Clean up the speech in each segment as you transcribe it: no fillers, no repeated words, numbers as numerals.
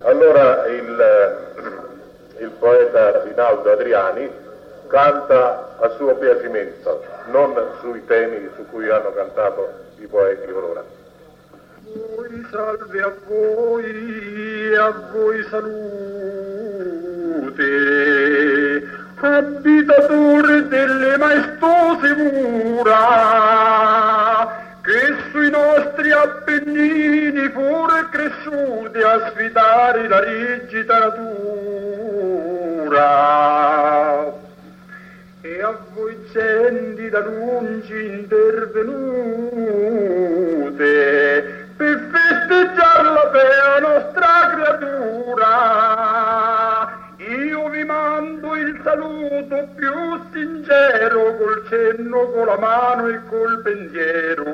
Allora il poeta Rinaldo Adriani canta a suo piacimento, non sui temi su cui hanno cantato i poeti orora. Voi salve a voi salute, abitatore delle maestose mura, che sui nostri Appennini furono cresciuti a sfidare la rigida natura. E a voi genti da lungi intervenute, per festeggiare la bella nostra creatura, io vi mando il saluto più sincero, col cenno, con la mano e col pensiero.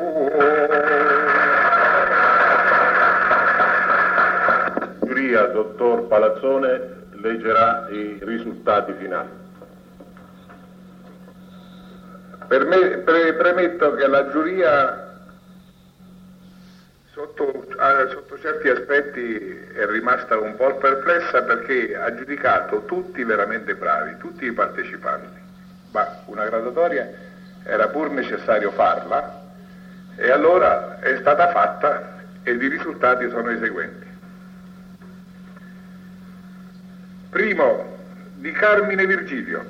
Giuria, dottor Palazzone, leggerà i risultati finali. Premetto che la giuria sotto certi aspetti è rimasta un po' perplessa, perché ha giudicato tutti veramente bravi, tutti i partecipanti, ma una graduatoria era pur necessario farla, e allora è stata fatta ed i risultati sono i seguenti. Primo, di Carmine Virgilio.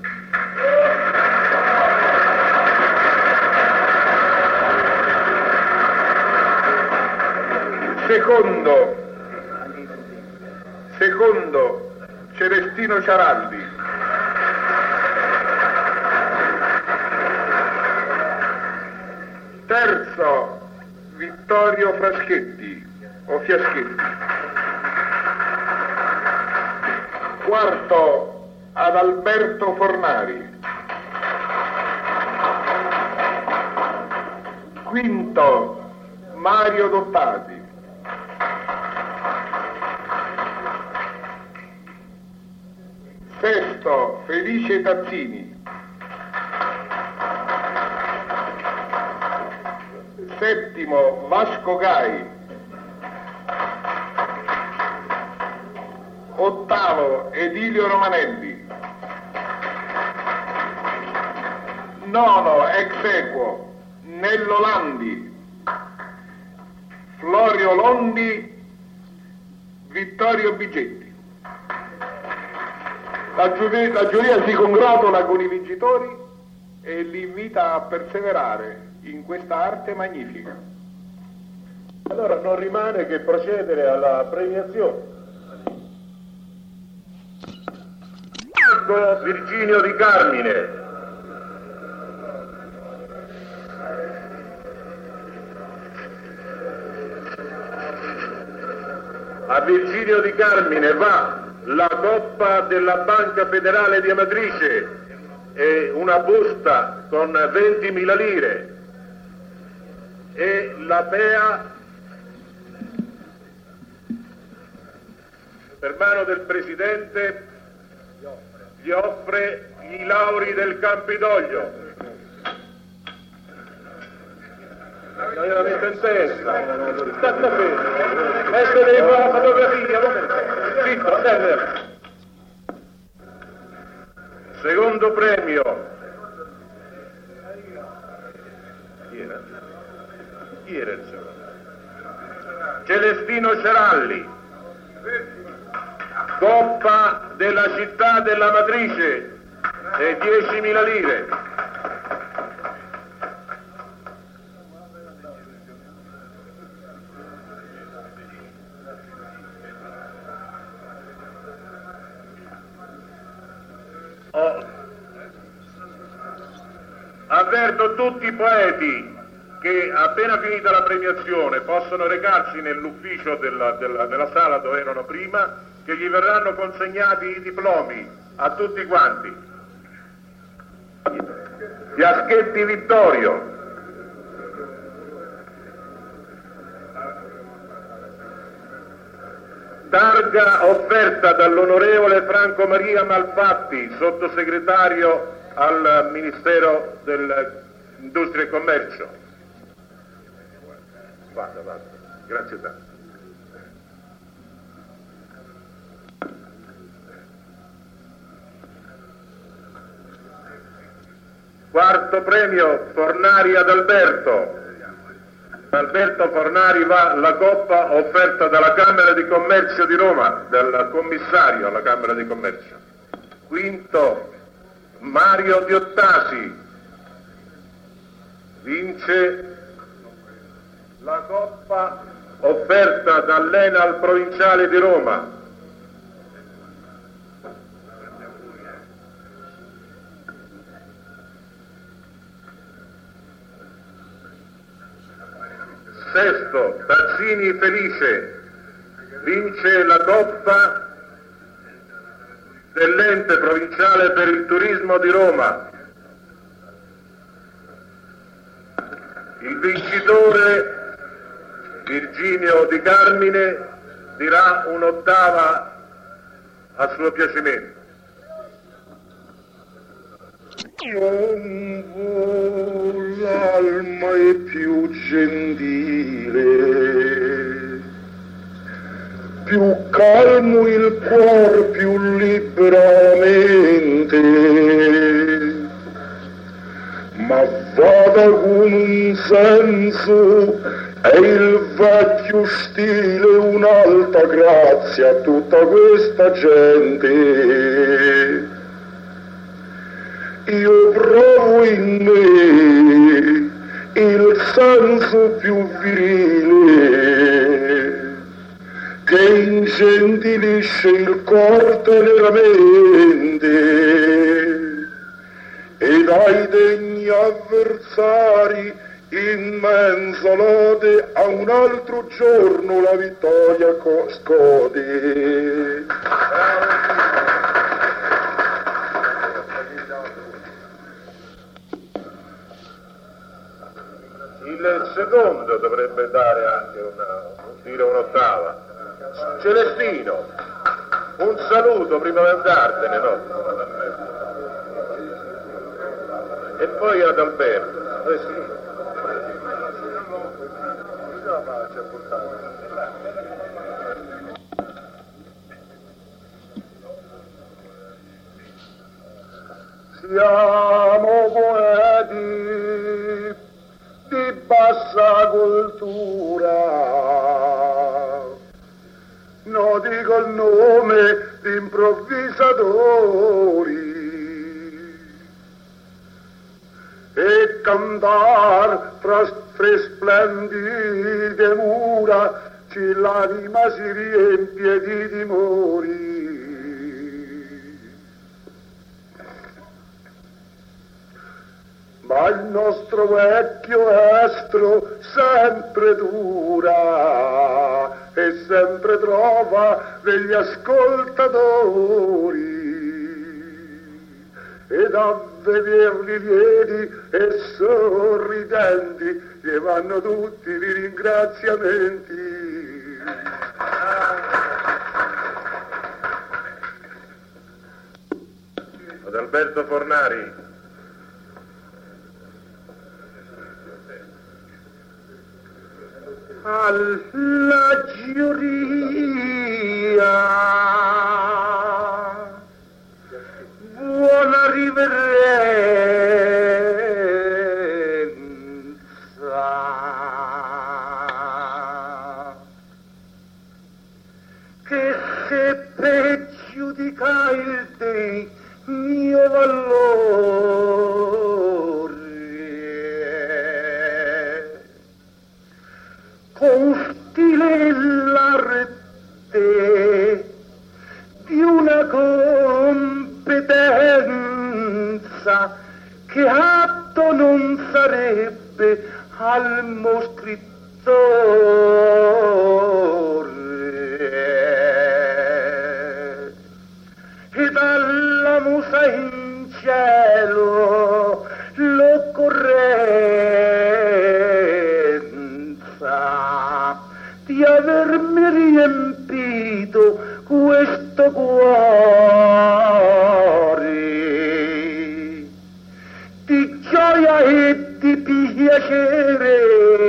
Secondo, Celestino Ciaraldi. Terzo, Vittorio Fraschetti o Fiaschetti. Quarto, Adalberto Fornari. Quinto, Mario Dottati. Sesto, Felice Tazzini. Settimo, Vasco Gai. Ottavo, Edilio Romanelli. Nono, ex equo, Nello Landi. Florio Londi, Vittorio Bigetti. La giuria si congratula con i vincitori e li invita a perseverare in questa arte magnifica. Allora non rimane che procedere alla premiazione. Virginio Di Carmine. A Virginio Di Carmine va la Coppa della Banca Federale di Amatrice e una busta con 20.000 lire, e la PEA per mano del Presidente gli offre i lauri del Campidoglio. Non gliela metto in testa, state fermo, essere la fotografia, zitto, andate. Secondo premio. Chi era il secondo? Celestino Ceralli. Coppa della città della Matrice e 10.000 lire. Avverto tutti i poeti che appena finita la premiazione possono recarsi nell'ufficio della sala dove erano prima, che gli verranno consegnati i diplomi a tutti quanti. Fiaschetti Vittorio. Targa offerta dall'onorevole Franco Maria Malfatti, sottosegretario al Ministero dell'Industria e Commercio. Vada, grazie tanto. Quarto premio Fornari ad Alberto. Alberto Fornari va la coppa offerta dalla Camera di Commercio di Roma, dal commissario alla Camera di Commercio. Quinto Mario Diottasi vince la coppa offerta dall'Enal Provinciale di Roma. Sesto, Tazzini Felice vince la coppa dell'Ente Provinciale per il Turismo di Roma. Il vincitore, Virginio Di Carmine, dirà un'ottava a suo piacimento. Non vuol l'alma è più gentile, più calmo il cuore, più liberamente, ma vada con un senso e il vecchio stile, un'alta grazia a tutta questa gente. Io provo in me il senso più virile che ingentilisce il cor teneramente ed ai degni avversari immensa lode, a un altro giorno la vittoria scode. Il secondo dovrebbe dare anche dire un'ottava. Celestino, un saluto prima di andartene, no? E poi ad Alberto. Siamo poeti di bassa cultura, no dico il nome di improvvisatori, e cantar tra splendide mura l'anima si riempie di timori. Ma il nostro vecchio estro sempre dura e sempre trova degli ascoltatori, ed a vederli lieti e sorridenti gli vanno tutti i ringraziamenti. Ad Alberto Fornari. Alla giuria buona riverenza, che se per giudicare il te mio valore con stile l'arte di una competenza che atto non sarebbe al mo scrittore, e dalla musa in cielo l'occorrenza di avermi riempito questo cuore di gioia e di piacere,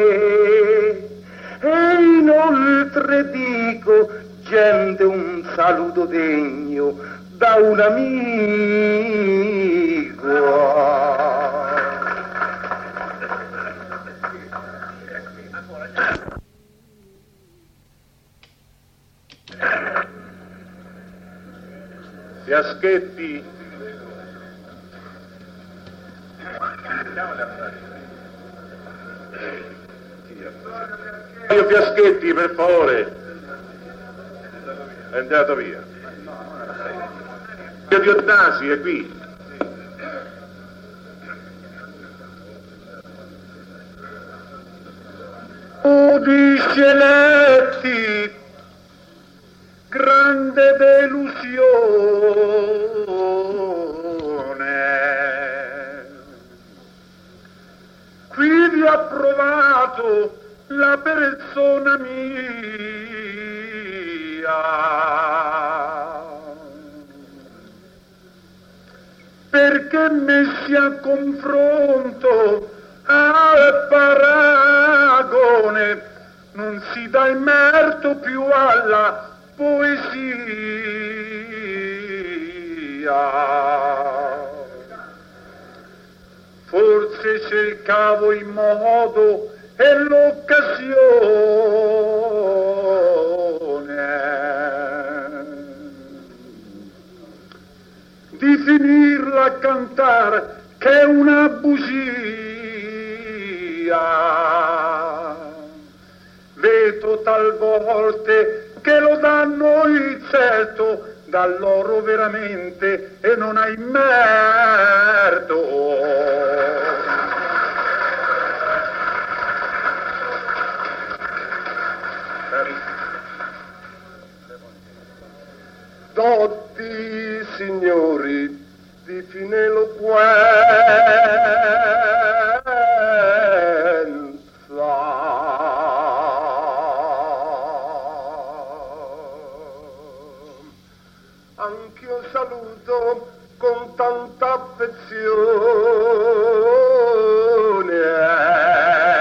e inoltre dico gente un saluto degno da un amico. Fiaschetti. Fiaschetti, per favore. È andato via. Dionasi è qui. Udisceletti, grande delusione. Qui vi ha provato la persona mia, perché messi a confronto, a paragone, non si dà il merito più alla poesia. Forse cercavo il modo e l'occasione di finirla a cantare, che è una bugia. Vedo talvolte che lo danno il certo da loro veramente e non hai merito. Dotti signori di fine eloquenza, anch'io saluto con tanta affezione.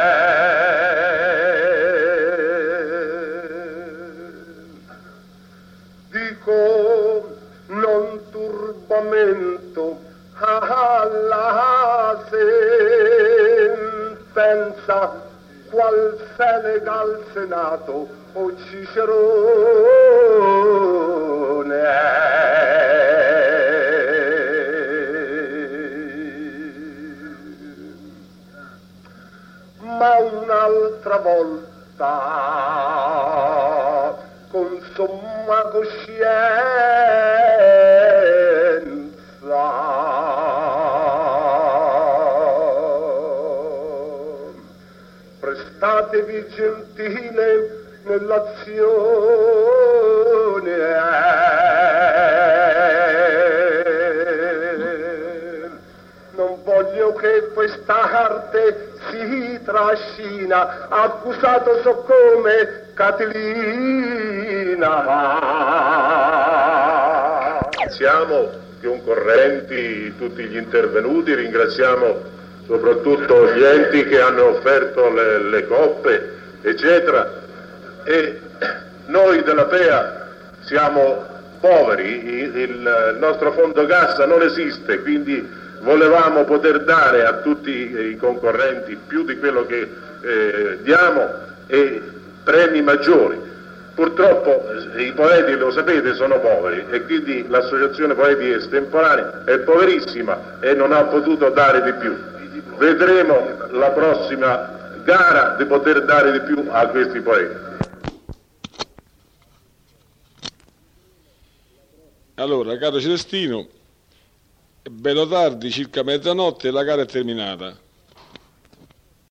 Dico non turbamento alla sentenza, qual Senegal Senato o Cicerone. Ma un'altra volta con somma coscienza prestatevi gentile nell'azione. Non voglio che quest'arte si trascina, accusato so come Catilina. Ringraziamo i concorrenti, tutti gli intervenuti, ringraziamo soprattutto gli enti che hanno offerto le coppe, eccetera. E noi della FEA siamo poveri, il nostro fondo cassa non esiste, quindi volevamo poter dare a tutti i concorrenti più di quello che diamo e premi maggiori. Purtroppo i poeti, lo sapete, sono poveri e quindi l'associazione poeti estemporanei è poverissima e non ha potuto dare di più. Vedremo la prossima gara di poter dare di più a questi poeti. Allora, caro Celestino, bello tardi, circa mezzanotte, la gara è terminata.